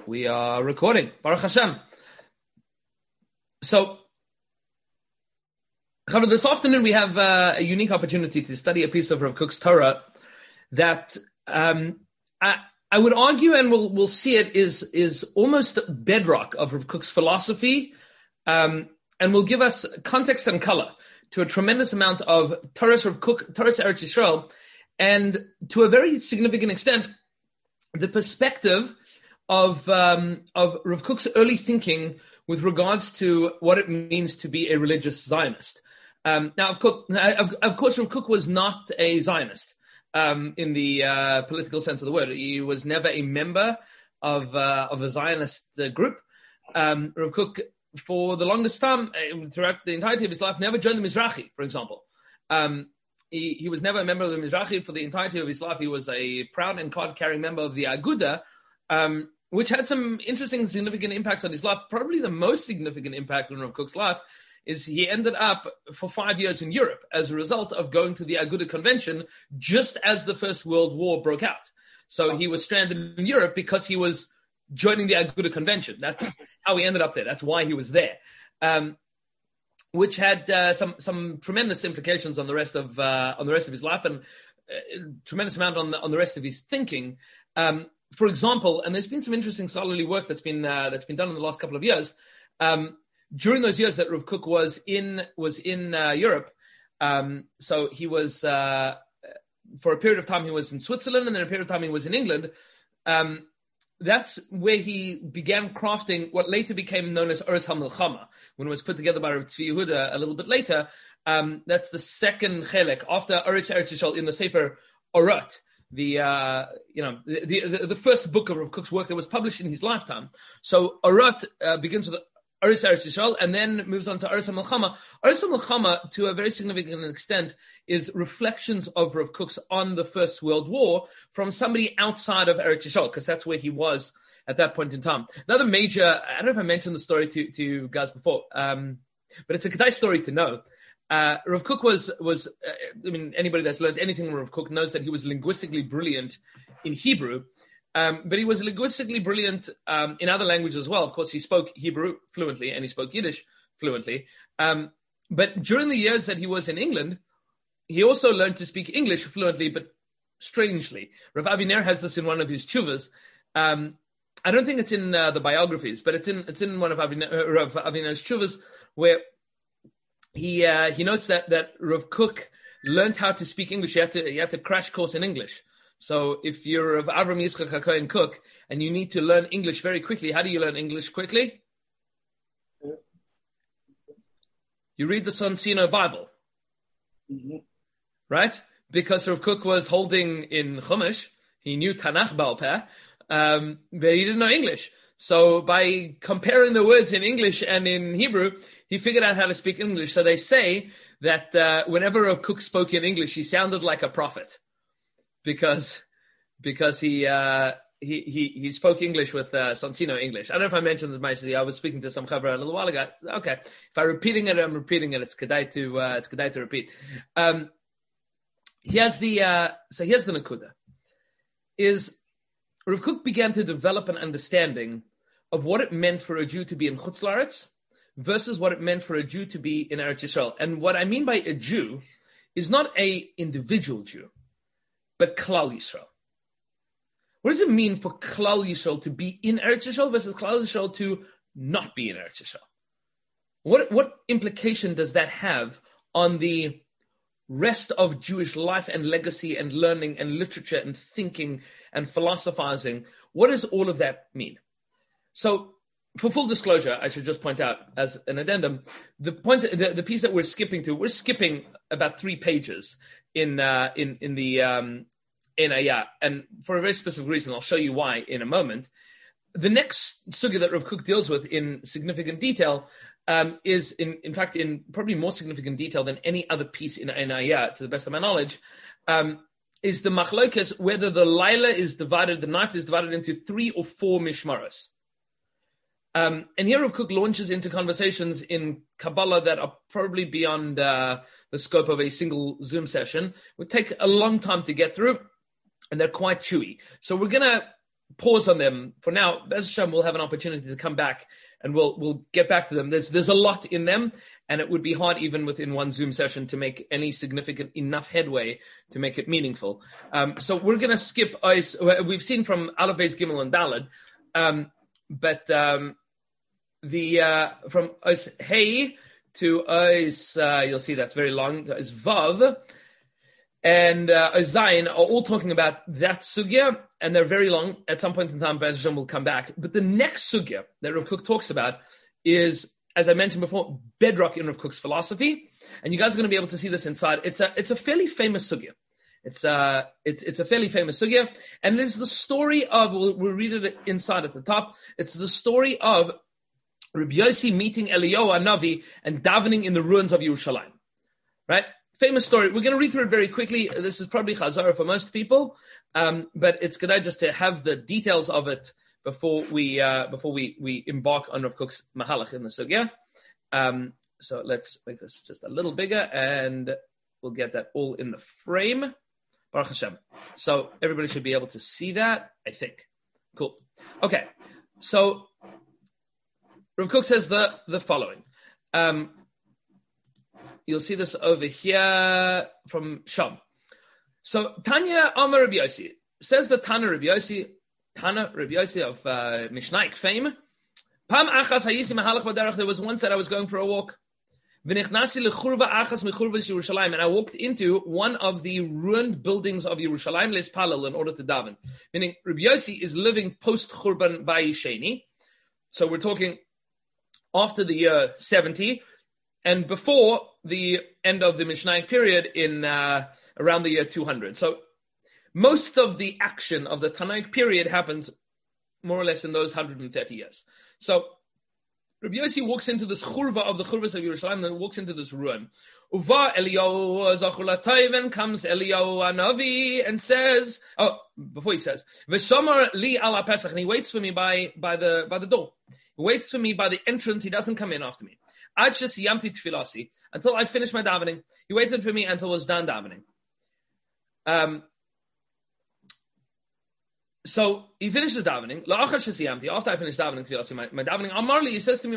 We are recording. Baruch Hashem. So, this afternoon we have a unique opportunity to study a piece of Rav Kook's Torah that I would argue, and we'll see it, is almost bedrock of Rav Kook's philosophy, and will give us context and color to a tremendous amount of Torah's Rav Kook, Torah's Eretz Yisrael, and to a very significant extent, the perspective of Rav Kook's early thinking with regards to what it means to be a religious Zionist. Now, of course, Rav Kook was not a Zionist in the political sense of the word. He was never a member of a Zionist group. Rav Kook, for the longest time, throughout the entirety of his life, never joined the Mizrahi, for example. He was never a member of the Mizrahi. For the entirety of his life, he was a proud and card-carrying member of the Aguda, which had some interesting, significant impacts on his life. Probably the most significant impact on Rav Kook's life is he ended up for 5 years in Europe as a result of going to the Aguda convention just as the First World War broke out. So he was stranded in Europe because he was joining the Aguda convention. That's how he ended up there. That's why he was there, which had some tremendous implications on the rest of his life and tremendous amount on the rest of his thinking. For example, and there's been some interesting scholarly work that's been done in the last couple of years. During those years that Rav Kook was in Europe, so he was for a period of time he was in Switzerland, and then a period of time he was in England. That's where he began crafting what later became known as Oros HaMilchama, when it was put together by Rav Tzvi Yehuda a little bit later. That's the second chelek after Oros Eretz Yisrael in the Sefer Orot. The first book of Rav Kook's work that was published in his lifetime. So Orot begins with Oros Eretz Yisrael and then moves on to Oros HaMilchama. Oros HaMilchama, to a very significant extent, is reflections of Rav Kook's on the First World War from somebody outside of Eretz Yisrael, because that's where he was at that point in time. Another major, I don't know if I mentioned the story to you guys before, but it's a Kedai story to know. Rav Kook was anybody that's learned anything from Rav Kook knows that he was linguistically brilliant in Hebrew, but he was linguistically brilliant in other languages as well. Of course, he spoke Hebrew fluently and he spoke Yiddish fluently. But during the years that he was in England, he also learned to speak English fluently, but strangely. Rav Aviner has this in one of his tshuvas. I don't think it's in the biographies, but it's in one of Rav Aviner's tshuvas where he notes that Rav Kook learned how to speak English. He had to crash course in English. So if you're Rav Avram Yitzchak HaKohen Kook and you need to learn English very quickly, how do you learn English quickly? You read the Sonsino Bible, right? Because Rav Kook was holding in Chumash, he knew Tanakh Baal Peh, but he didn't know English. So by comparing the words in English and in Hebrew, he figured out how to speak English. So they say that whenever Rav Kook spoke in English, he sounded like a prophet because he spoke English with Sonsino English. I don't know if I mentioned this, Maisli. I was speaking to some chavra a little while ago. Okay, if I'm repeating it, I'm repeating it. It's kedai to repeat. Here's the nakuda. Is Rav Kook began to develop an understanding of what it meant for a Jew to be in Chutz La'aretz versus what it meant for a Jew to be in Eretz Yisrael. And what I mean by a Jew is not a individual Jew, but Klal Yisrael. What does it mean for Klal Yisrael to be in Eretz Yisrael versus Klal Yisrael to not be in Eretz Yisrael? What implication does that have on the rest of Jewish life and legacy and learning and literature and thinking and philosophizing? What does all of that mean? So, for full disclosure, I should just point out as an addendum, the piece that we're skipping about 3 pages in the Ayah, and for a very specific reason. I'll show you why in a moment. The next sugya that Rav Kook deals with in significant detail is, in fact, in probably more significant detail than any other piece in Ayah, to the best of my knowledge, is the machlokes whether the night is divided into 3 or 4 mishmaros. And here Rav Kook launches into conversations in Kabbalah that are probably beyond the scope of a single Zoom session. It would take a long time to get through, and they're quite chewy. So we're going to pause on them for now. Bez Hashem, we'll have an opportunity to come back and we'll get back to them. There's a lot in them, and it would be hard even within one Zoom session to make any significant enough headway to make it meaningful. So we're going to skip Ois. We've seen from Aleph, Beis, Gimel, and Daled, but from Ois Hey to Ois, you'll see that's very long, to Ois Vav, and Zayin are all talking about that sugya, and they're very long. At some point in time, Bez Hashem will come back. But the next sugya that Rav Kook talks about is, as I mentioned before, bedrock in Rav Kook's philosophy, and you guys are going to be able to see this inside. It's a fairly famous sugya. It's a fairly famous sugya, and it is the story of. We'll read it inside at the top. It's the story of Rabbi Yossi meeting Eliyahu Hanavi and davening in the ruins of Yerushalayim. Right. Famous story. We're going to read through it very quickly. This is probably Chazara for most people, but it's good just to have the details of it before we embark on Rav Kook's Mahalach in the sugya. So let's make this just a little bigger, and we'll get that all in the frame. Baruch Hashem. So everybody should be able to see that, I think. Cool. Okay. So Rav Kook says the following. You'll see this over here from Sham. So Tanya Amar Rabbi Yossi says the Tana Rabbi Yossi of Mishnayik fame. Pam achas hayisi mahalach baderach. There was once that I was going for a walk. V'nichnasi lechurva achas mechurvas Yerushalayim, and I walked into one of the ruined buildings of Yerushalayim lespalel in order to daven. Meaning Rabbi Yossi is living post Churban Bayisheni. So we're talking after the year 70 and before the end of the Mishnayik period in around the year 200. So most of the action of the Tanaic period happens more or less in those 130 years. So Rabbi Yossi walks into this churva of the churvas of Yerushalayim, and walks into this ruin. Uva Eliyahu Zachulatayven, comes Eliyahu Hanavi and says, before he says, V'shamar li ala Pesach, and he waits for me by the door. He waits for me by the entrance. He doesn't come in after me. Until I finished my davening. He waited for me until I was done davening. So he finished the davening. After I finished davening, my davening, Amarli, he says to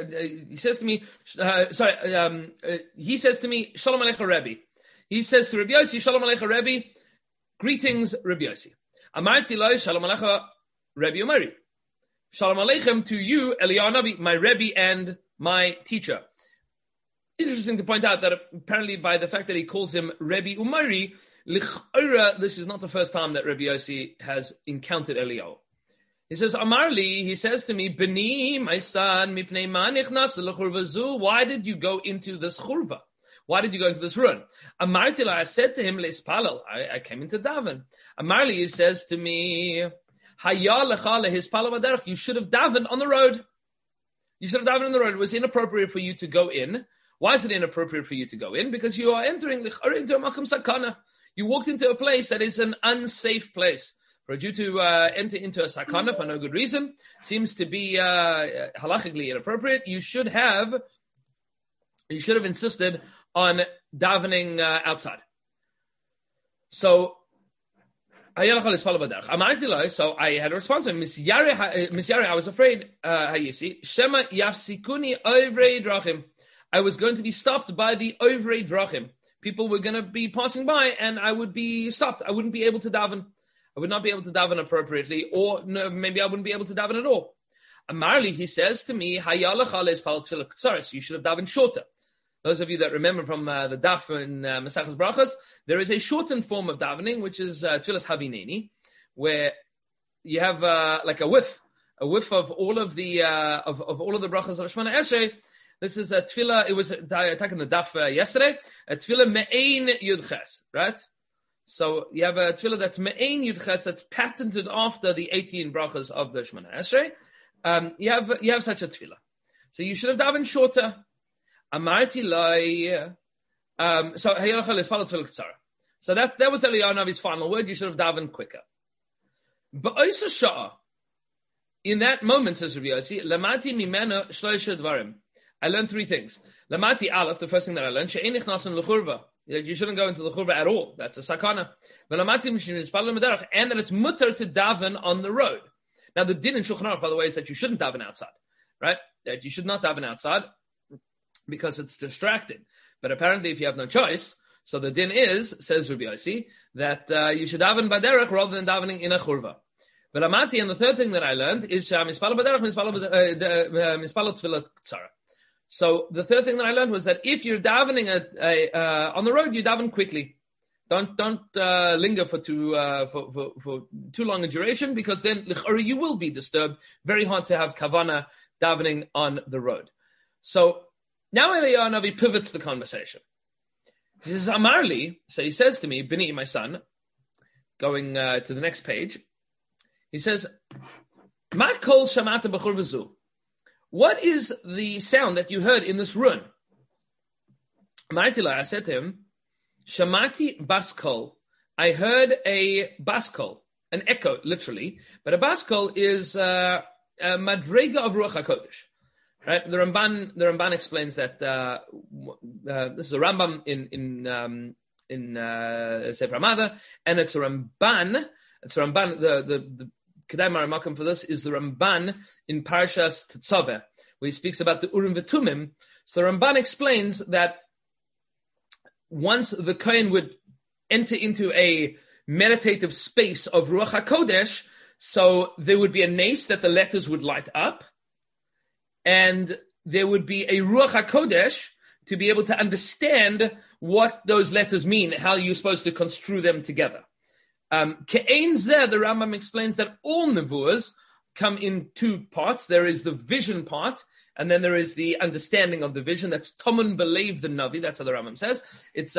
me, Shalom Aleichem Rebbe. He says to Rabbi Yossi, Shalom Aleichem Rebbe, greetings, Rabbi Yossi. Amarti Loi, Shalom Aleichem Rebbe Umari. Shalom Aleichem to you, Eliyahu Hanavi, my Rebbe and my teacher. Interesting to point out that apparently by the fact that he calls him Rebbe Umari, Lich'ora, this is not the first time that Rabbi Yossi has encountered Eliyahu. He says, Amarli, he says to me, Beni, my son, mipnei ma nichnas l'churva zu, why did you go into this churva? Why did you go into this ruin? Amarti la, I said to him, Le'spalel, I came into daven. Amarli, he says to me, Haya lecha lehispalel b'derech, you should have davened on the road. You should have davened on the road. It was inappropriate for you to go in. Why is it inappropriate for you to go in? Because you are entering into a makom sakana. You walked into a place that is an unsafe place. For you to enter into a sakana for no good reason seems to be halachically inappropriate. You should have insisted on davening outside. So I had a response to him. Miss Yari, I was afraid. Shema yafsikuni ovrei drachim. I was going to be stopped by the ovrei drachim. People were going to be passing by, and I would be stopped. I wouldn't be able to daven. I would not be able to daven appropriately, or no, maybe I wouldn't be able to daven at all. Amarli, he says to me, you should have davened shorter. Those of you that remember from the daf in Maseches Brachos, there is a shortened form of davening, which is Tfilas Havineni, where you have like a whiff of all of the brachos of Shemona Esrei. This is a tefillah. It was attacking the daf yesterday. A tefillah me'ein yudches, right? So you have a tefillah that's me'ein yudches, that's patented after the 18 brachos of the Shemona Esrei. You have such a tefillah. So you should have davened shorter. Amarti lai. So that was Eliyahu Hanavi's final word. You should have davened quicker. But in that moment, says Rabbi Yossi, lamati mimena shloisha dvarim. I learned three things. Lamati aleph, the first thing that I learned, she'en nichnasim l'churva. You shouldn't go into the churva at all. That's a sakana. And that it's mutter to daven on the road. Now, the din in Shulchan Aruch, by the way, is that you shouldn't daven outside, right? That you should not daven outside because it's distracting. But apparently, if you have no choice, so the din is, says Rabbi Yossi, that you should daven baderech rather than davening in a churva. But Amati, and the third thing that I learned is mispalo baderech, mispalo tefillah tzara. So the third thing that I learned was that if you're davening on the road, you daven quickly. Don't linger for too long a duration, because then you will be disturbed. Very hard to have kavana davening on the road. So now Eliyahu Navi pivots the conversation. He says, Amarli, so he says to me, Bini, my son, going to the next page, he says, Ma kol shamata b'chur v'zu. What is the sound that you heard in this run? I said to him, Shamati baskol. I heard a baskol, an echo, literally. But a baskol is a madrega of Ruach HaKodesh. Right? The Ramban explains that this is a Rambam in Sefer Hamada, and it's a Ramban. The Kedai Maramakim for this is the Ramban in Parashas Tetzaveh, where he speaks about the Urim V'Tumim. So the Ramban explains that once the Kohen would enter into a meditative space of Ruach HaKodesh, so there would be a nace that the letters would light up, and there would be a Ruach HaKodesh to be able to understand what those letters mean, how you're supposed to construe them together. Ke'ein zeh, the Rambam explains that all nevuahs come in two parts. There is the vision part, and then there is the understanding of the vision. That's Toman Belev the Navi. That's how the Rambam says. It's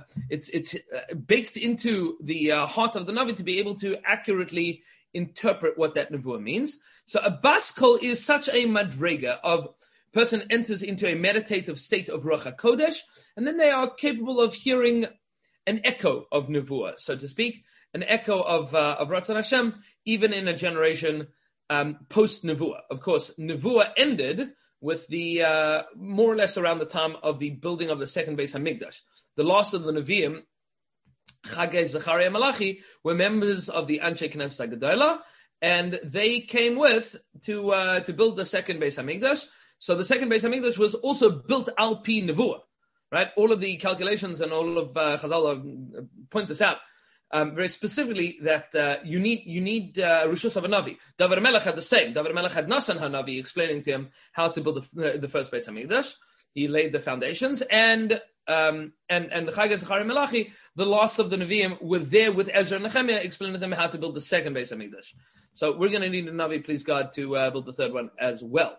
baked into the heart of the Navi to be able to accurately interpret what that nevuah means. So a baskol is such a madrega of person enters into a meditative state of Ruach HaKodesh, and then they are capable of hearing an echo of nevuah, so to speak, an echo of Ratzon Hashem, even in a generation post nevuah. Of course, nevuah ended with the more or less around the time of the building of the second Beis Hamikdash. The last of the Nevi'im, Chagei, Zechariah, Malachi, were members of the Anshe Knesset HaGedolah, and they came with to build the second Beis Hamikdash. So the second Beis Hamikdash was also built al pi nevuah, right? All of the calculations and all of Chazal point this out very specifically, that you need Rishus of a Navi. David Melech had the same. David Melech had Nasan HaNavi explaining to him how to build the first Beis Hamikdash. He laid the foundations, and the Chagei, Zechariah, Malachi, the last of the Nevi'im, were there with Ezra and Nehemiah, explaining to them how to build the second Beis Hamikdash. So we're going to need a Navi, please God, to build the third one as well.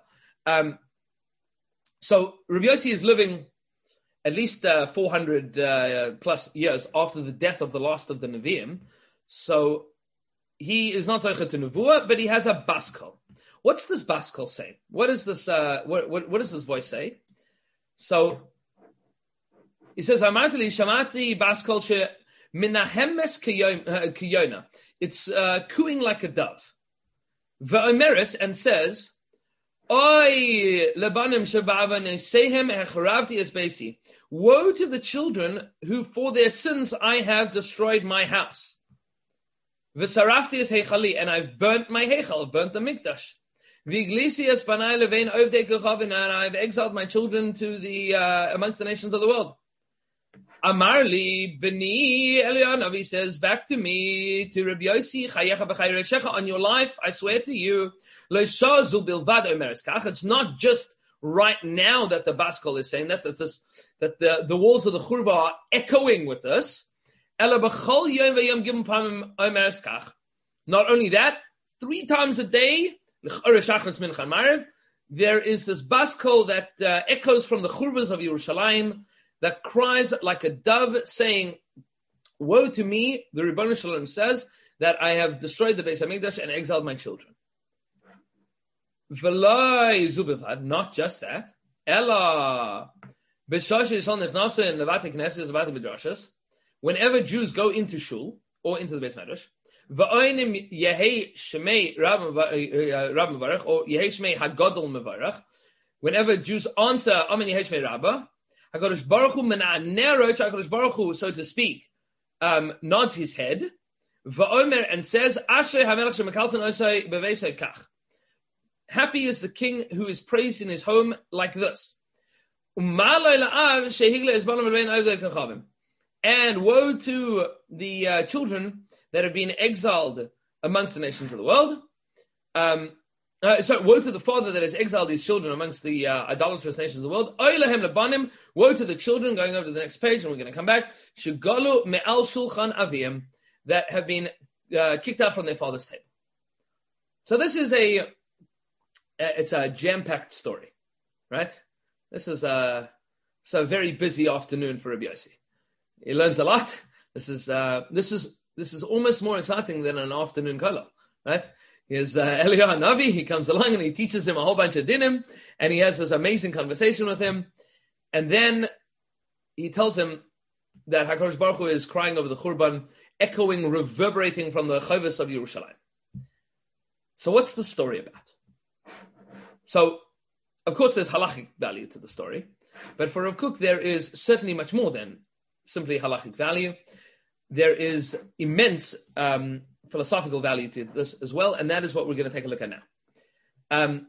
So Rabbi Yossi is living at least 400 plus years after the death of the last of the Nevi'im. So he is not Zocher to Nevuah, but he has a baskol. What's this baskol say? What is this? What does this voice say? So he says, "Amartili shamati baskol she minahemes kiyona." It's cooing like a dove. V'omeres, and says, "Oy lebanim shebavan sehem echravti es beisi." Woe to the children who, for their sins, I have destroyed my house. V'sarafti es heichali, and I've burnt my heichal, burnt the mikdash. V'iglisi es banai levein ovdei kochavin, and I've exiled my children to the amongst the nations of the world. Amarli b'ni Eliyahu Navi says back to me, to Rabbi Yossi, chayecha b'chayrechecha, on your life, I swear to you, it's not just right now that the baskol is saying that the walls of the churva are echoing with us. Not only that, 3 times a day, there is this baskol that echoes from the churvas of Yerushalayim, that cries like a dove, saying, "Woe to me," the Ribbon Shalom says, "that I have destroyed the Beis Hamikdash and exiled my children." Not just that. Whenever Jews go into shul or into the Beis Medrash, whenever Jews answer Amen Yehei Shmei Rabbah, HaKadosh Baruch Hu, so to speak, nods his head. Va'omer, and says, Ashrei hamelech shemekalton osei beveisei kach. Happy is the king who is praised in his home like this. And woe to the children that have been exiled amongst the nations of the world. Woe to the father that has exiled his children amongst the idolatrous nations of the world. Woe to the children, going over to the next page, and we're going to come back. That have been kicked out from their father's table. So this is it's a jam-packed story, right? This is a very busy afternoon for Rabbi Yossi. He learns a lot. This is almost more exciting than an afternoon kollel, right? Here's Eliyahu Hanavi. He comes along and he teaches him a whole bunch of dinim, and he has this amazing conversation with him, and then he tells him that HaKadosh Baruch Hu is crying over the Churban, echoing, reverberating from the Chovos of Yerushalayim. So what's the story about? So, of course, there's halachic value to the story, but for Rav Kook, there is certainly much more than simply halachic value. There is immense philosophical value to this as well, and that is what we're going to take a look at now.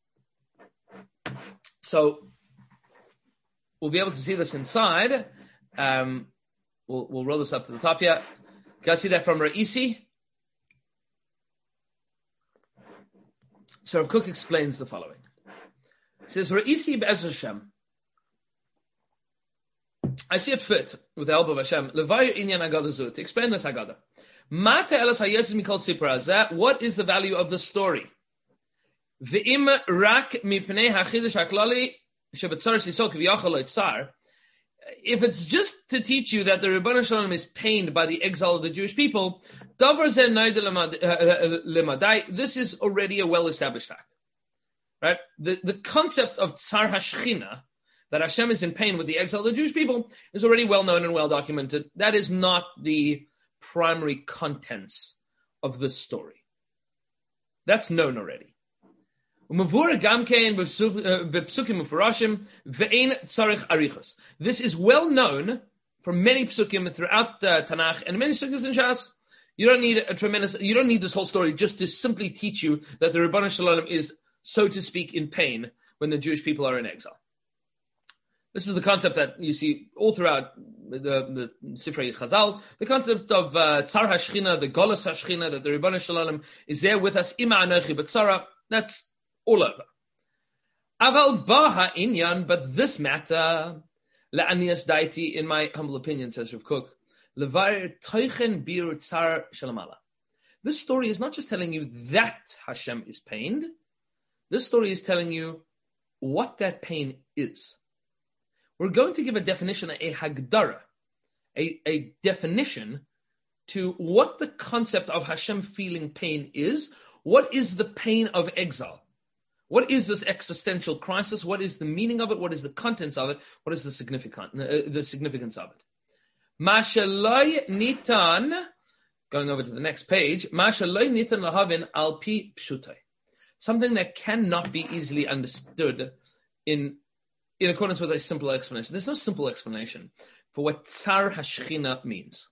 So, we'll be able to see this inside. We'll roll this up to the top here. You guys see that from Ra'isi? So Rav Kook explains the following. He says, Ra'isi be'ez Hashem. I see it fit, with the help of Hashem, Levayir inyan Haggadah zu, to explain this Haggadah. Ma te'elas hayetzes mikol sipra hazeh, what is the value of the story? Ve'im rak mipnei hachidush haklali shebetzar shisol k'v'yachal lo'tzar. If it's just to teach you that the Rebbeinu Shalom is pained by the exile of the Jewish people, this is already a well-established fact, right? The concept of Tsar HaShechina, that Hashem is in pain with the exile of the Jewish people, is already well known and well documented. That is not the primary contents of this story. That's known already. This is well known from many psukim throughout Tanakh and many sukkahs in Shas. You don't need this whole story just to simply teach you that the Rebbeinu Shalom is, so to speak, in pain when the Jewish people are in exile. This is the concept that you see all throughout the Sifrei Chazal, the concept of Tsar HaShechina, the Golos HaShechina, that the Rebbeinu Shalom is there with us, Ima Anochi B'Tzara. That's all over. Aval baha inyan, but this matter, la'anias daiti, in my humble opinion, says Rav Kook, levar toichen bir tsar shalamala. This story is not just telling you that Hashem is pained. This story is telling you what that pain is. We're going to give a definition, a hagdara, a definition to what the concept of Hashem feeling pain is. What is the pain of exile? What is this existential crisis? What is the meaning of it? What is the contents of it? What is the significance of it? Mashaloi nitan, going over to the next page, Mashaloi nitan lahavin al pi pshutai. Something that cannot be easily understood in accordance with a simple explanation. There's no simple explanation for what Tsar HaShechina means.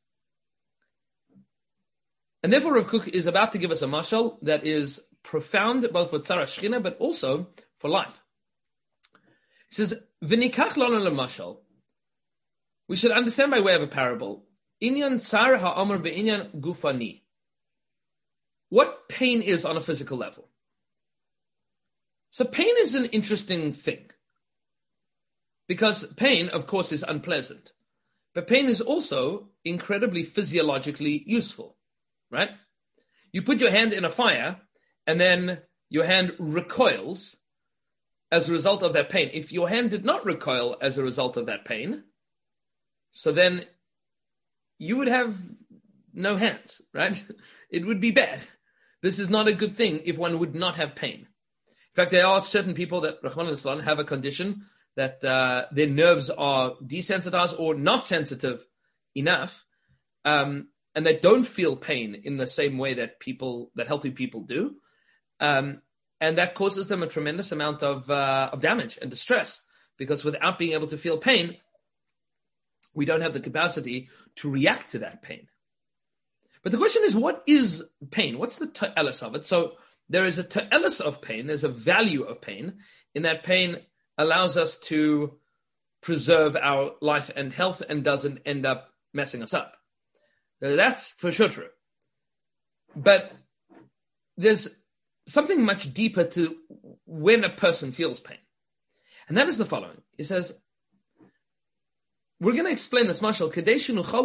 And therefore, Rav Kook is about to give us a mashal that is profound both for Tsar HaShechina, but also for life. He says, V'nikach lanu lemashal. We should understand by way of a parable. Inyan tsar ha'amar be'inyan gufani. What pain is on a physical level. So pain is an interesting thing. Because pain, of course, is unpleasant. But pain is also incredibly physiologically useful. Right? You put your hand in a fire, and then your hand recoils as a result of that pain. If your hand did not recoil as a result of that pain, so then you would have no hands, right? It would be bad. This is not a good thing if one would not have pain. In fact, there are certain people that, Rahman al-Islam, have a condition that their nerves are desensitized or not sensitive enough, and they don't feel pain in the same way that healthy people do, and that causes them a tremendous amount of damage and distress, because without being able to feel pain, we don't have the capacity to react to that pain. But the question is, what is pain? What's the ta'elis of it? So there is a ta'elis of pain. There's a value of pain, in that pain allows us to preserve our life and health and doesn't end up messing us up. That's for sure true. But there's something much deeper to when a person feels pain. And that is the following. It says, we're going to explain this, Marshall. We're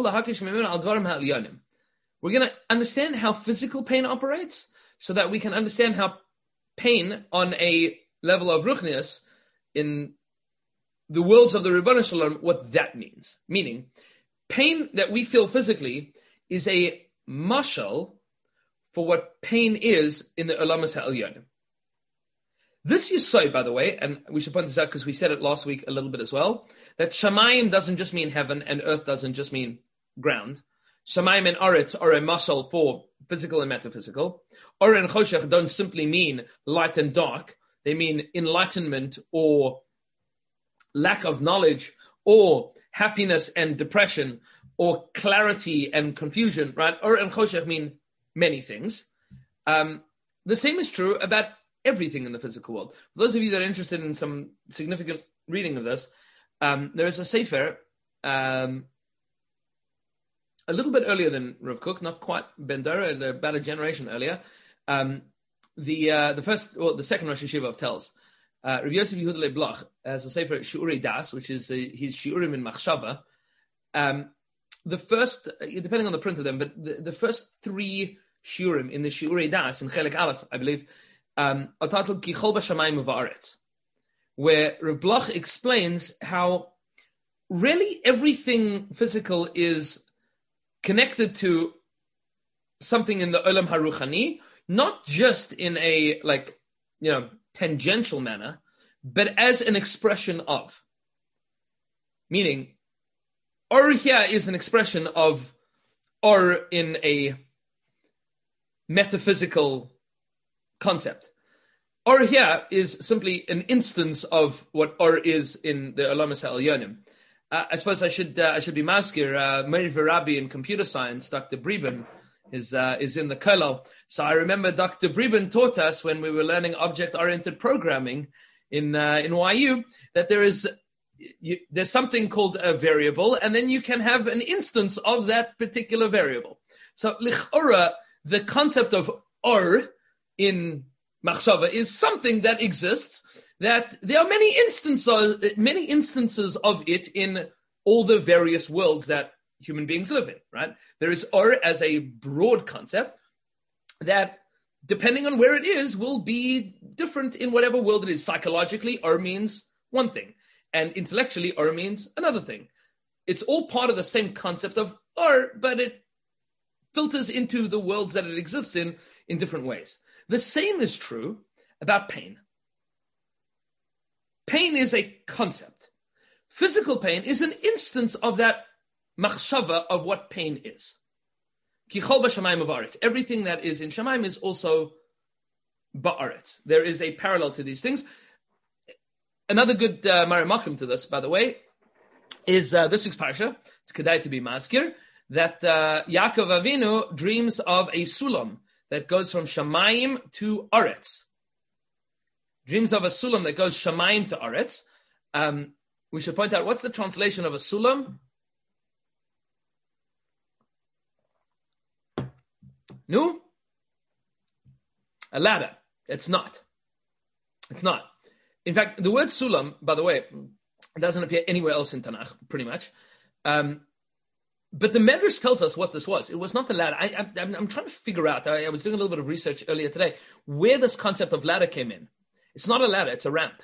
going to understand how physical pain operates so that we can understand how pain on a level of ruchnius in the worlds of the Ribbon Shalom, what that means. Meaning, pain that we feel physically is a mashal for what pain is in the Olamas HaElyonim. This you say, by the way, and we should point this out because we said it last week a little bit as well, that Shamayim doesn't just mean heaven and earth doesn't just mean ground. Shamayim and Aretz are a mashal for physical and metaphysical. Or and Choshech don't simply mean light and dark. They mean enlightenment or lack of knowledge or happiness and depression or clarity and confusion, right? Or and Choshech mean many things. The same is true about everything in the physical world. For those of you that are interested in some significant reading of this, there is a sefer a little bit earlier than Rav Kook, not quite Ben Dora, about a generation earlier. The second Rosh Hashiva of Telz, Rav Yosef Yehuda Leib Bloch has a sefer Shiurei Das, which is his Shiurim in Machshava. The first, depending on the print of them, but the first three Shiurim in the Shiurei Das in Chelik Aleph, I believe, are titled Ki Chol B'Shamayim U'Va'aretz, where Rav Bloch explains how really everything physical is connected to something in the Olam HaRuchani, not just in a tangential manner, but as an expression of. Meaning, Or here is an expression of Or in a metaphysical concept. Or here is simply an instance of what Or is in the Olamas HaElyonim. I suppose I should be maskir. Meir V'Rabbi in computer science, Dr. Brieben, is in the Kollel. So I remember Dr. Brieben taught us when we were learning object-oriented programming in YU that there's something called a variable, and then you can have an instance of that particular variable. So lichora, the concept of Or in Machshava is something that exists, that there are many instances of it in all the various worlds that human beings live in, right? There is Or as a broad concept that, depending on where it is, will be different in whatever world it is. Psychologically, Or means one thing, and intellectually, Or means another thing. It's all part of the same concept of Or, but it filters into the worlds that it exists in different ways. The same is true about pain. Pain is a concept. Physical pain is an instance of that machshava of what pain is. Ki chol b'shamayim u'va'aretz. Everything that is in Shamayim is also ba'aretz. There is a parallel to these things. Another good marimakim to this, by the way, is this week's parsha. It's kedai to be maskir, that Yaakov Avinu dreams of a sulam that goes from Shamayim to Aretz. Dreams of a sulam that goes Shamayim to Aretz. We should point out, what's the translation of a sulam? No? A ladder. It's not. It's not. In fact, the word sulam, by the way, doesn't appear anywhere else in Tanakh, pretty much. But the Medrash tells us what this was. It was not a ladder. I'm trying to figure out, I was doing a little bit of research earlier today, where this concept of ladder came in. It's not a ladder, it's a ramp.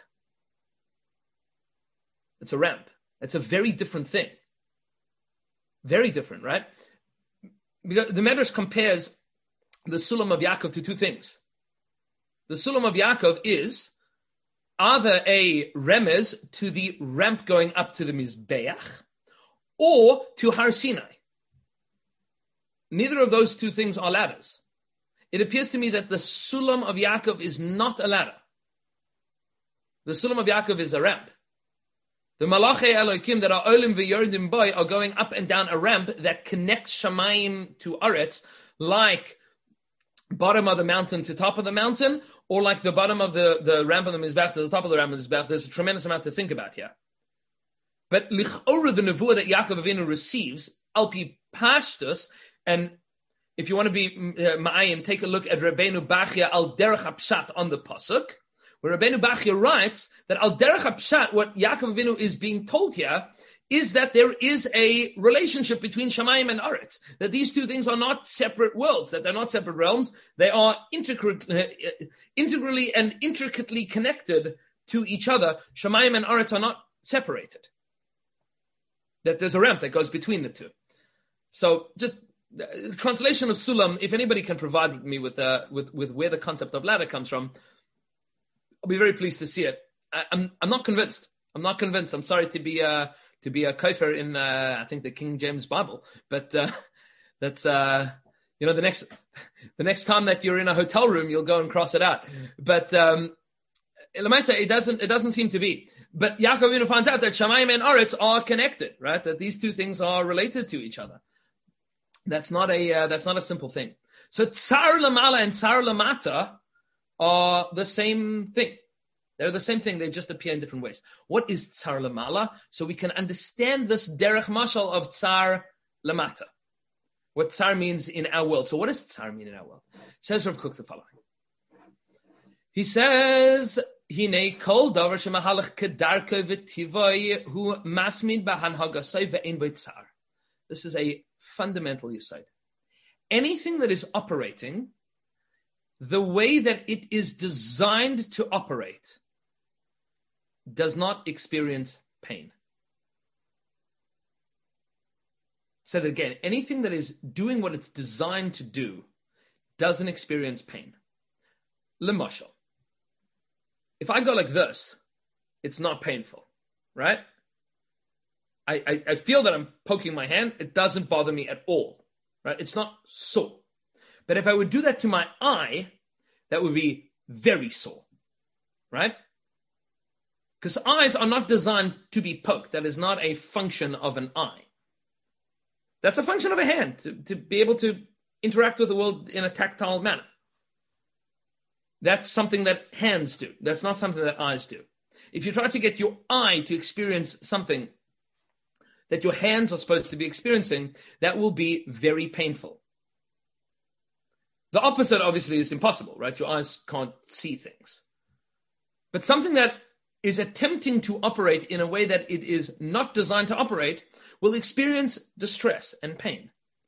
It's a ramp. It's a very different thing. Very different, right? Because the Medrash compares the Sulam of Yaakov to two things. The Sulam of Yaakov is either a remez to the ramp going up to the Mizbeach, or to Har Sinai. Neither of those two things are ladders. It appears to me that the Sulam of Yaakov is not a ladder. The Sulam of Yaakov is a ramp. The Malachei Elokim that are Olim v'Yordim Boy are going up and down a ramp that connects Shamayim to Aretz like bottom of the mountain to top of the mountain, or like the bottom of the ramp of the Mizbech to the top of the ramp of the Mizbech. There's a tremendous amount to think about here. But lichora, the nevuah that Yaakov Avinu receives, alpi pashtus, and if you want to be ma'ayim, take a look at Rabbeinu Bachya al derech hapshat on the pasuk, where Rabbeinu Bachya writes that al derech hapshat, what Yaakov Avinu is being told here, is that there is a relationship between Shamayim and Aretz, that these two things are not separate worlds, that they're not separate realms, they are integrally and intricately connected to each other. Shamayim and Aretz are not separated. That there's a ramp that goes between the two. So just translation of Sulam, if anybody can provide me with where the concept of ladder comes from, I'll be very pleased to see it. I'm not convinced. I'm sorry to be a kafir in I think the King James Bible, but that's the next time that you're in a hotel room, you'll go and cross it out. But it doesn't seem to be. But Yaakov Avinu finds out that Shamayim and Aretz are connected, right? That these two things are related to each other. That's not a simple thing. So Tsar Lamala and Tsar Lamata are the same thing. They're the same thing. They just appear in different ways. What is Tsar Lamala? So we can understand this derech mashal of Tsar Lamata. What Tsar means in our world. So what does Tsar mean in our world? Says Rav Kook the following. He says, Hine kol davar shemahalach kedarka v'tivoi hu masmin b'hanhagasai ve'en b'tzar. This is a fundamental yesod. Anything that is operating the way that it is designed to operate does not experience pain. Said again, anything that is doing what it's designed to do doesn't experience pain. Lemashal. If I go like this, it's not painful, right? I feel that I'm poking my hand. It doesn't bother me at all, right? It's not sore. But if I would do that to my eye, that would be very sore, right? Because eyes are not designed to be poked. That is not a function of an eye. That's a function of a hand, to be able to interact with the world in a tactile manner. That's something that hands do. That's not something that eyes do. If you try to get your eye to experience something that your hands are supposed to be experiencing, that will be very painful. The opposite, obviously, is impossible, right? Your eyes can't see things. But something that is attempting to operate in a way that it is not designed to operate will experience distress and pain.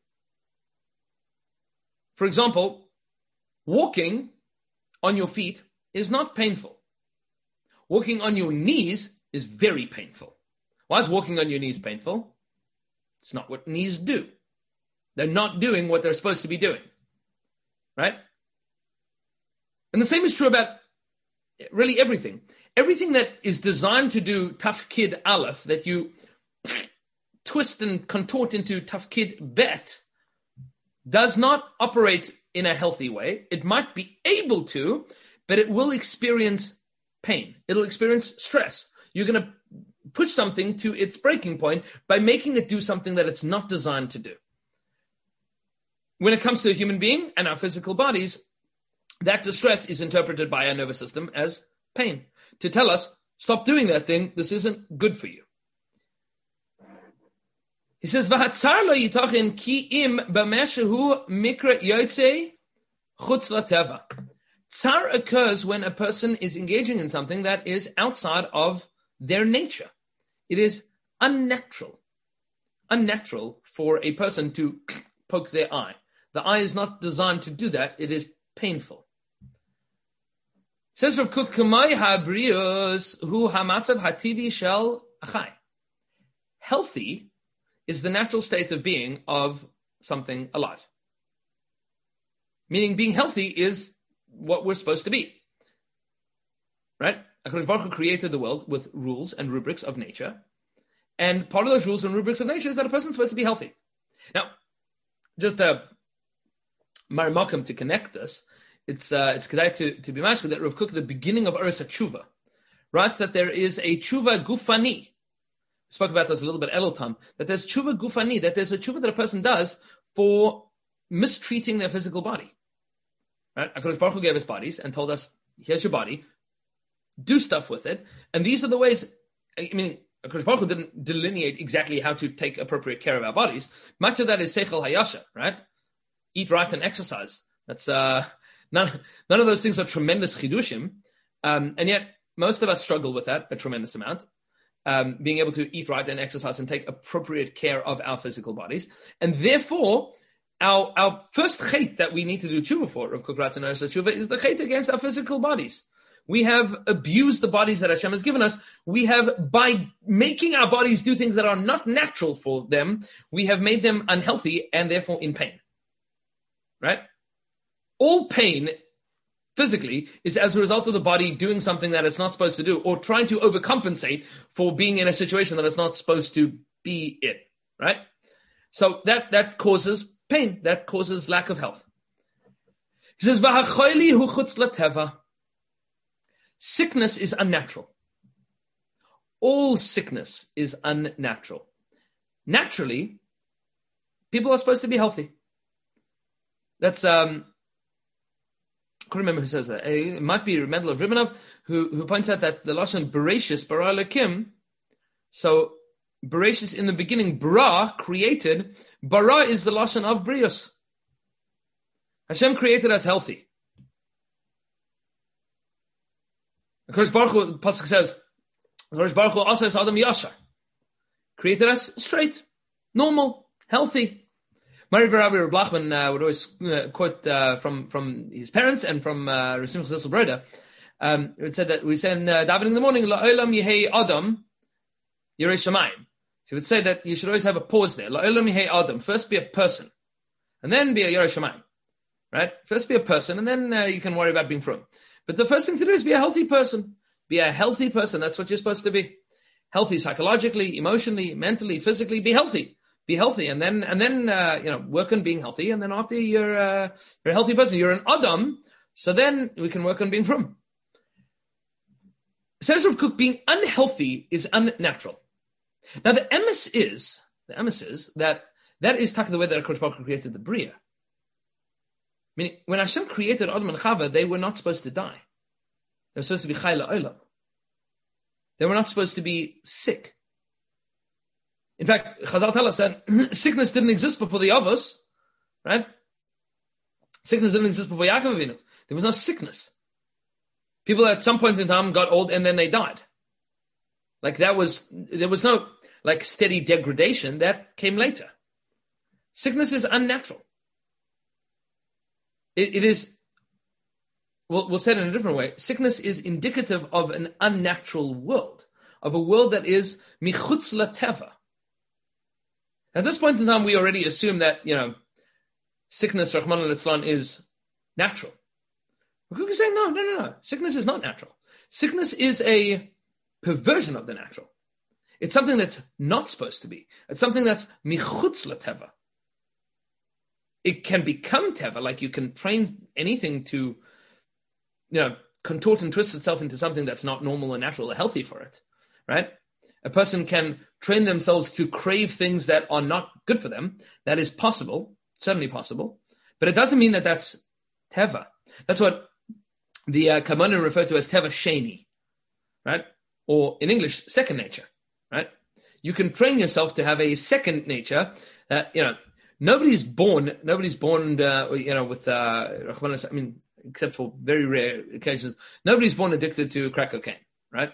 For example, walking on your feet is not painful. Walking on your knees is very painful. Why is walking on your knees painful? It's not what knees do. They're not doing what they're supposed to be doing. Right? And the same is true about really everything. Everything that is designed to do tafkid aleph, that you twist and contort into tafkid bet, does not operate in a healthy way. It might be able to, but it will experience pain. It'll experience stress. You're going to push something to its breaking point by making it do something that it's not designed to do. When it comes to a human being and our physical bodies, that distress is interpreted by our nervous system as pain, to tell us, stop doing that thing, this isn't good for you. He says, V'hatzar lo yitachin ki im b'meshehu mikra yotzei chutz lateva. Tsar occurs when a person is engaging in something that is outside of their nature. It is unnatural for a person to poke their eye. The eye is not designed to do that. It is painful. Says Rav Kook, Kamai habrius hu hamatzav hativi shel achai. Healthy is the natural state of being of something alive. Meaning being healthy is what we're supposed to be. Right? HaKadosh Baruch Hu created the world with rules and rubrics of nature. And part of those rules and rubrics of nature is that a person's supposed to be healthy. Now, just Marimakim to connect this, it's kedai to be mashka that Rav Kook at the beginning of Oros HaTshuva writes that there is a tshuva gufani. We spoke about this a little bit Elotam, that there's tshuva gufani, that there's a tshuva that a person does for mistreating their physical body. Right? HaKadosh Baruch Hu gave us bodies and told us, here's your body, do stuff with it. And these are the ways, I mean, HaKadosh Baruch Hu didn't delineate exactly how to take appropriate care of our bodies. Much of that is Seichel Hayasha, right? Eat right and exercise. That's none of those things are tremendous chidushim. And yet, most of us struggle with that a tremendous amount. Being able to eat right and exercise and take appropriate care of our physical bodies. And therefore, our first chait that we need to do tshuva for, Rav Kook Ratz and Eretz Tshuva, is the chait against our physical bodies. We have abused the bodies that Hashem has given us. We have, by making our bodies do things that are not natural for them, we have made them unhealthy and therefore in pain. Right? All pain physically is as a result of the body doing something that it's not supposed to do or trying to overcompensate for being in a situation that it's not supposed to be in. Right? So that causes pain. That causes lack of health. He says, "V'hachoili hu chutz lateva." Sickness is unnatural. All sickness is unnatural. Naturally, people are supposed to be healthy. That's I can't remember who says that. It might be Mendel of Ribanov who points out that the lashon Bereshis bara Elokim. So Bereshis in the beginning, bara created. Bara is the lashon of brios. Hashem created us healthy. HaKadosh Baruch Hu, Pasuk says, HaKadosh Baruch Hu also is Adam Yashar. Created us straight, normal, healthy. Mari Rabbi Blachman would always quote from his parents and from Rav Simcha Zilsel Broda. It said that we said davening in the morning, La'olam Yehei Adam Yirei Shamayim. So he would say that you should always have a pause there. La'olam Yehei Adam. First be a person, and then be a Yirei Shamayim. Right? First be a person, and then you can worry about being from. But the first thing to do is be a healthy person. Be a healthy person. That's what you're supposed to be. Healthy psychologically, emotionally, mentally, physically. Be healthy. Be healthy, and then work on being healthy. And then after you're a healthy person, you're an Adam. So then we can work on being from. Says Rav Kook, being unhealthy is unnatural. Now the emes is that is the way that HaKadosh Baruch Hu created the Bria. Meaning, when Hashem created Adam and Chava, they were not supposed to die. They were supposed to be chai la'olam. They were not supposed to be sick. In fact, Chazal tell us that sickness didn't exist before the Avos, right? Sickness didn't exist before Yaakov Avinu. There was no sickness. People at some point in time got old and then they died. There was no steady degradation. That came later. Sickness is unnatural. It is, we'll say it in a different way. Sickness is indicative of an unnatural world, of a world that is michutz lateva. At this point in time, we already assume that, sickness, Rahman al-Islam, is natural. We're saying, no. Sickness is not natural. Sickness is a perversion of the natural. It's something that's not supposed to be. It's something that's michutz lateva. It can become teva, like you can train anything to, contort and twist itself into something that's not normal and natural or healthy for it, right? A person can train themselves to crave things that are not good for them. That is possible, certainly possible, but it doesn't mean that that's teva. That's what the Kabbalah refer to as teva sheni, right? Or in English, second nature, right? You can train yourself to have a second nature that, Nobody's born, with, except for very rare occasions, nobody's born addicted to crack cocaine, right?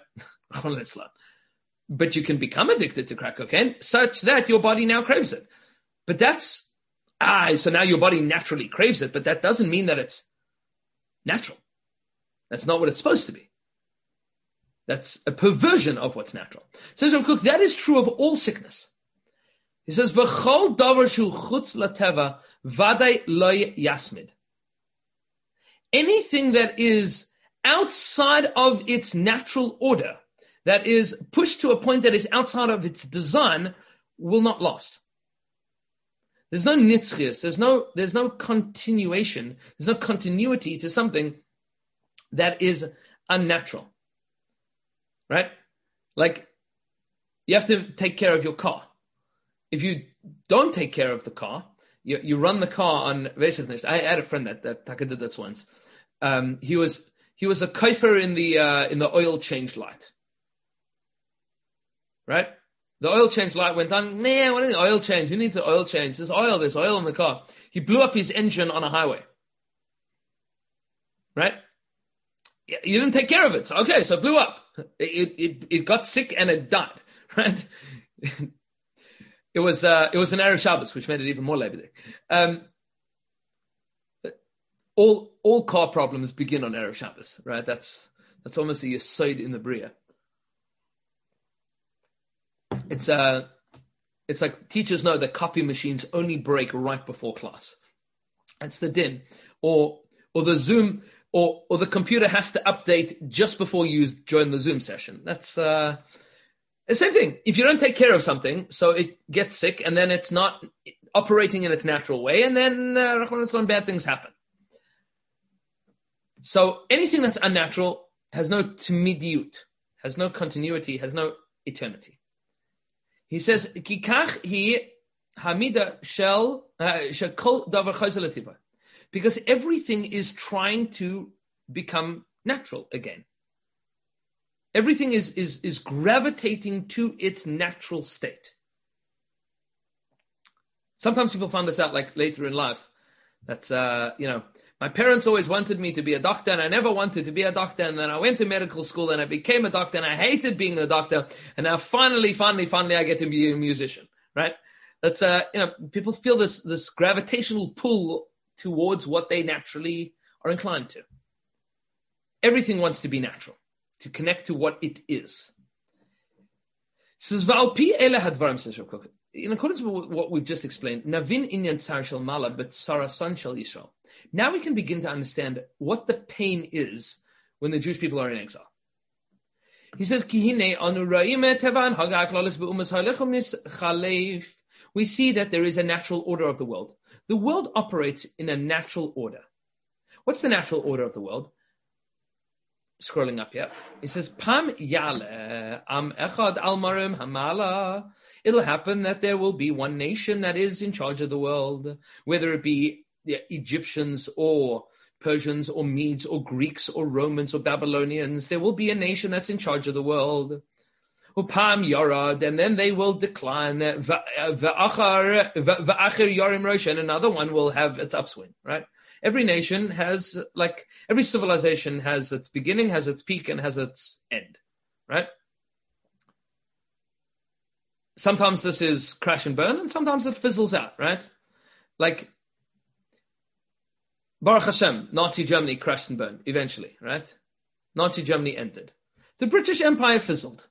But you can become addicted to crack cocaine such that your body now craves it. But so now your body naturally craves it, but that doesn't mean that it's natural. That's not what it's supposed to be. That's a perversion of what's natural. Says Rav Kook, that is true of all sickness. He says, "V'chol davar shu chutz lateva vaday loy yasmid." Anything that is outside of its natural order, that is pushed to a point that is outside of its design, will not last. There's no nitzchias. There's no continuation. There's no continuity to something that is unnatural, right? Like you have to take care of your car. If you don't take care of the car, You run the car on Vesesnish. I had a friend that Taka did that once. He was a kaifer in the oil change light. Right? The oil change light went on. Nah, what is the oil change? Who needs an oil change? There's oil in the car. He blew up his engine on a highway. Right? You didn't take care of it. So it blew up. It got sick and it died. Right? It was an Erev Shabbos, which made it even more Labor Day. All car problems begin on Erev Shabbos, right? That's almost a yesod in the Bria. It's like teachers know that copy machines only break right before class. That's the din. Or the Zoom or the computer has to update just before you join the Zoom session. That's the same thing. If you don't take care of something, so it gets sick and then it's not operating in its natural way, and then bad things happen. So anything that's unnatural has no timidiyut, has no continuity, has no eternity. He says, "Kikach hi hamida shel kol davar chayzel letiva," because everything is trying to become natural again. Everything is gravitating to its natural state. Sometimes people find this out like later in life. That's my parents always wanted me to be a doctor, and I never wanted to be a doctor. And then I went to medical school, and I became a doctor, and I hated being a doctor. And now finally, I get to be a musician, right? That's people feel this gravitational pull towards what they naturally are inclined to. Everything wants to be natural, to connect to what it is. Says Valpi ele hadvarim, says Rav Kook. In accordance with what we've just explained, Navin inyan tsar shel mala, but sarasan shel Yisrael. Now we can begin to understand what the pain is when the Jewish people are in exile. He says, Kihine anu ra'im tevan haga aklalis be'umas halechem nischaleif. We see that there is a natural order of the world. The world operates in a natural order. What's the natural order of the world? Scrolling up here, it says, Pam yale am echad al marim hamala. It'll happen that there will be one nation that is in charge of the world, whether it be the Egyptians or Persians or Medes or Greeks or Romans or Babylonians. There will be a nation that's in charge of the world. Upam yarad, and then they will decline. Va'achar yarim rosh, and another one will have its upswing, right? Every nation has, like, every civilization has its beginning, has its peak, and has its end, right? Sometimes this is crash and burn, and sometimes it fizzles out, right? Like, Baruch Hashem, Nazi Germany crashed and burned eventually, right? Nazi Germany ended. The British Empire fizzled.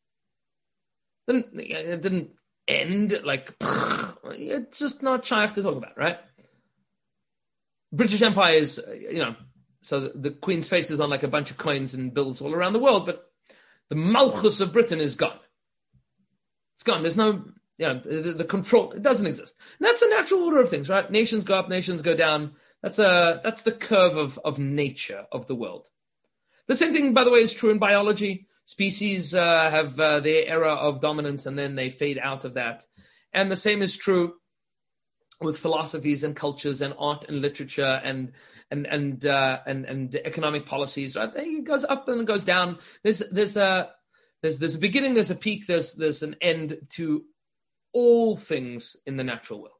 It didn't end, like, it's just not shaykh to talk about, right? British Empire is, so the Queen's face is on like a bunch of coins and bills all around the world, but the Malchus of Britain is gone. It's gone. There's no, the control, it doesn't exist. And that's the natural order of things, right? Nations go up, nations go down. That's the curve of nature of the world. The same thing, by the way, is true in biology. Species have their era of dominance and then they fade out of that. And the same is true with philosophies and cultures and art and literature and economic policies. Right? It goes up and it goes down. There's a beginning, there's a peak, there's an end to all things in the natural world,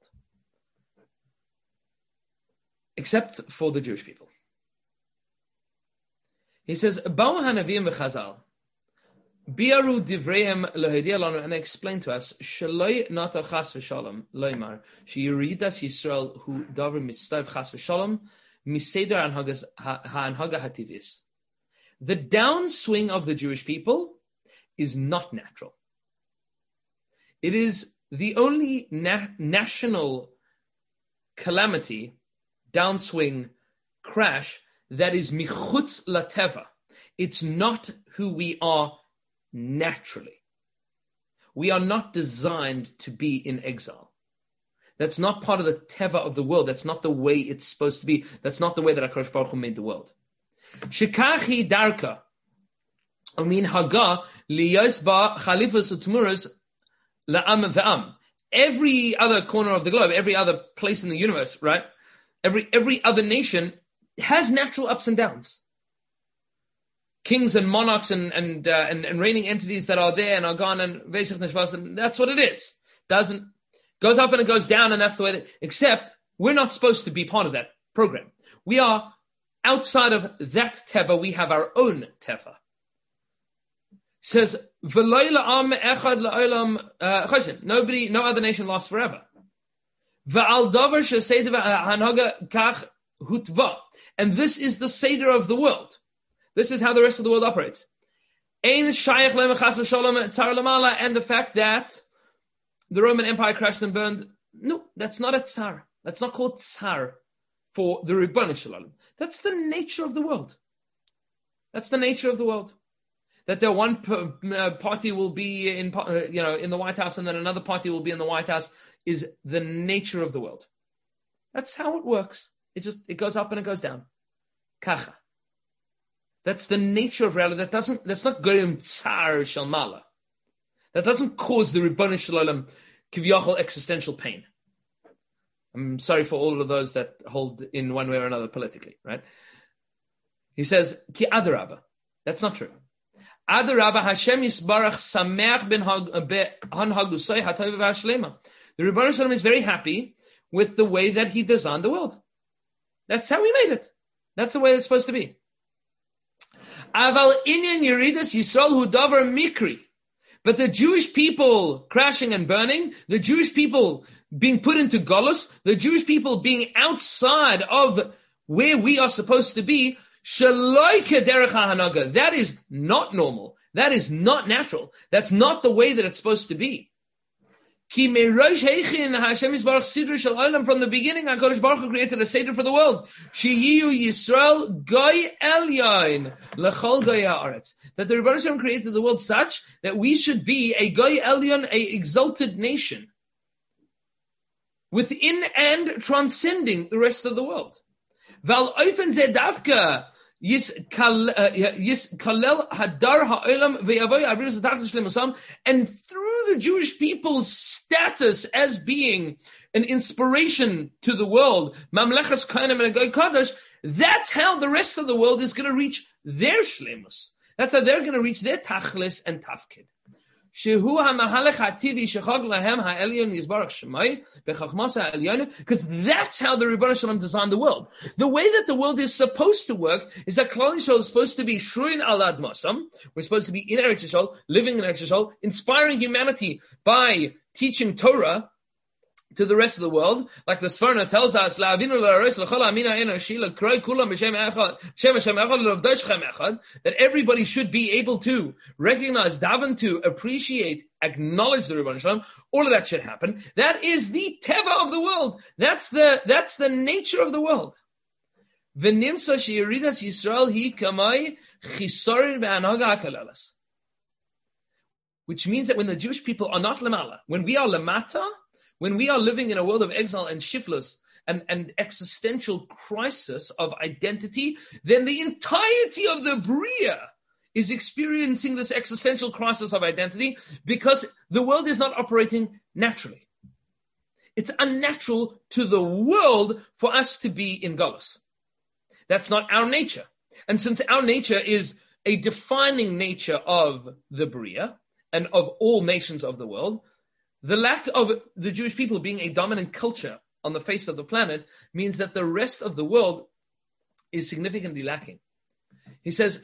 except for the Jewish people. He says, Ba'u hanavim v'chazal, biaru divreihem lohediya lanu, and they explain to us, shaloi nata chas v'shalom, loimar, sheyuridas Yisrael hu davar mitzdav chas v'shalom, miseder ha'anhaga hativis. The downswing of the Jewish people is not natural. It is the only national calamity, downswing, crash, that is michutz lateva. It's not who we are naturally. We are not designed to be in exile. That's not part of the teva of the world. That's not the way it's supposed to be. That's not the way that HaKadosh Baruch Hu made the world. Shekachi darka, amin haga liyos ba chalifas utmuras la'am ve'am. every other corner of the globe, every other place in the universe, right? Every other nation has natural ups and downs. Kings and monarchs and reigning entities that are there and are gone and Vesich Neshvas, and that's what it is. Goes up and it goes down, and that's the way except we're not supposed to be part of that program. We are outside of that teva, we have our own teva. It says, nobody, no other nation lasts forever. And this is the Seder of the world. This is how the rest of the world operates. And the fact that the Roman Empire crashed and burned, no, that's not a tsar. That's not called tsar for the Ribbon Shalom. That's the nature of the world. That's the nature of the world. That the one party will be in the White House and then another party will be in the White House is the nature of the world. That's how it works. It goes up and it goes down. Kacha. That's the nature of reality. That's not Goyim Tsar Shalmala. That doesn't cause the Ribbon Shalom Kivyachol existential pain. I'm sorry for all of those that hold in one way or another politically, right? He says, Ki Adarabba. That's not true. Adarabba Hashem Yisbarach Sameach ben Hanhagusay Hatayv Vashlema. The Ribbon Shalom is very happy with the way that he designed the world. That's how he made it. That's the way it's supposed to be. Aval Inyan Yeridas Yisrael Hu Davar Mikri. But the Jewish people crashing and burning, the Jewish people being put into Golus, the Jewish people being outside of where we are supposed to be, that is not normal. That is not natural. That's not the way that it's supposed to be. From the beginning, HaKadosh Baruch Hu created a Seder for the world. Yisrael Goy Elyon L'chol Goy Haaretz. That the Rebbeinu Shalom created the world such that we should be a Goy Elyon, a exalted nation, within and transcending the rest of the world. Val Oifen Zedavka Yiskalel Hadar Ha'olam Ve'avoy Avirus Atachlis Shlemusam, and through the Jewish people's status as being an inspiration to the world, Mamlechas Kohanim and Goy Kadosh, that's how the rest of the world is going to reach their Shlemus. That's how they're going to reach their Tachlis and Tafkid. Shehu ha'mahalech ha'tivi shechag lahem ha'elyon yizbarach shemai b'chachmasa ha'elyon, because that's how the Rebbeinu Shalom designed the world. The way that the world is supposed to work is that Klal Yisrael is supposed to be shruin al admasam. We're supposed to be in Eretz Yisrael, living in Eretz Yisrael, inspiring humanity by teaching Torah to the rest of the world, like the Sforno tells us, that everybody should be able to recognize, daven to, appreciate, acknowledge the Rebbeinu Shalom. All of that should happen. That is the teva of the world. That's the nature of the world. Which means that when the Jewish people are not lemala, when we are lemata, when we are living in a world of exile and shiflus and existential crisis of identity, then the entirety of the Bria is experiencing this existential crisis of identity because the world is not operating naturally. It's unnatural to the world for us to be in Golus. That's not our nature. And since our nature is a defining nature of the Bria and of all nations of the world, the lack of the Jewish people being a dominant culture on the face of the planet means that the rest of the world is significantly lacking. He says,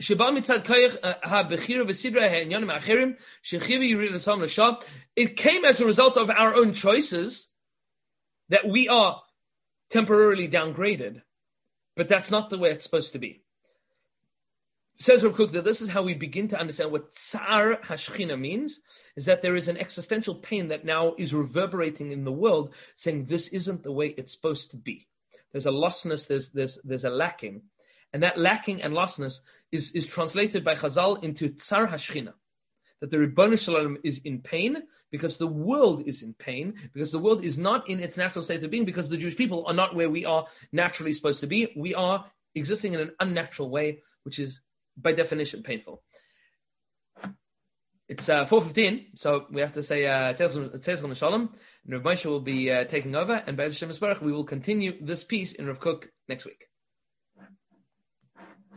it came as a result of our own choices that we are temporarily downgraded, but that's not the way it's supposed to be. Says Rav Kook that this is how we begin to understand what Tsar Hashchina means, is that there is an existential pain that now is reverberating in the world, saying this isn't the way it's supposed to be. There's a lostness, there's a lacking. And that lacking and lostness is translated by Chazal into Tsar Hashchina, that the Rebbeinu Shalom is in pain because the world is in pain, because the world is not in its natural state of being, because the Jewish people are not where we are naturally supposed to be. We are existing in an unnatural way, which is by definition painful. It's 4:15, so we have to say Tzeichel Shalom. And Rav Moshe will be taking over, and Be'ez Hashem Yisbarach, we will continue this piece in Rav Kook next week.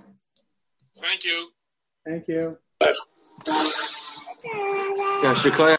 Thank you. Thank you. Yeah,